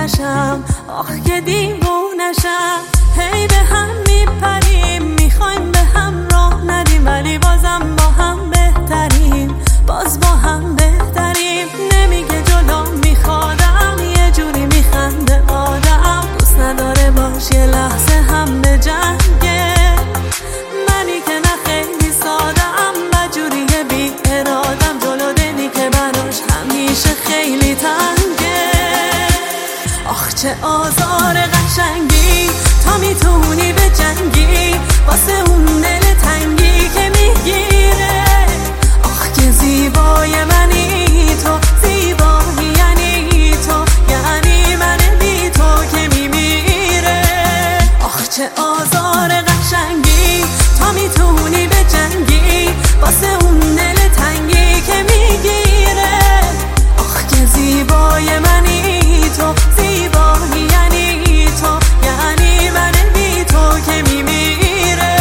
نشم، آخ که دیوونشم. هی به هم میپریم، میخوایم به هم راه ندیم، ولی بازم با هم بهتریم، باز با هم بهتریم. نمیگه جلو میخوادم، یه جوری میخنده آدم، دوست نداره باش یه لحظه هم به جنگه. منی که نه خیلی سادم، بدجوری بی ارادم، جلو دلی که براش همیشه خیلی تنگه. آخ چه آزار قشنگی، تا میتونی به جنگی واسه اون دل تنگی که میگیره. آخ که زیبای منی تو، زیبایی یعنی تو، یعنی من بی تو که میمیره. آخ چه آزار قشنگی، تا میتونی به جنگی واسه اون دل تنگی که میگیره. آخ که زیبای منی تو، زیبایی یعنی تو، یعنی من بی تو که میمیره.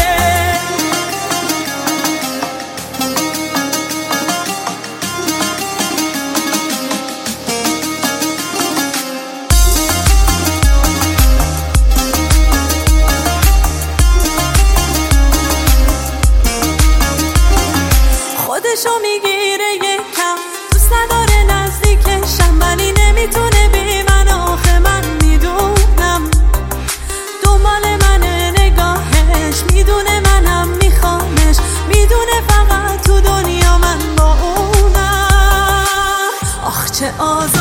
خودشو میگیره یکم، دوست نداره نزدیکشم، ولی نمیتونه بی من. آخه من میدونم دنبال منه نگاهش، میدونه منم میخوامش، میدونه فقط تو دنیا من با اونم. آخ چه آزار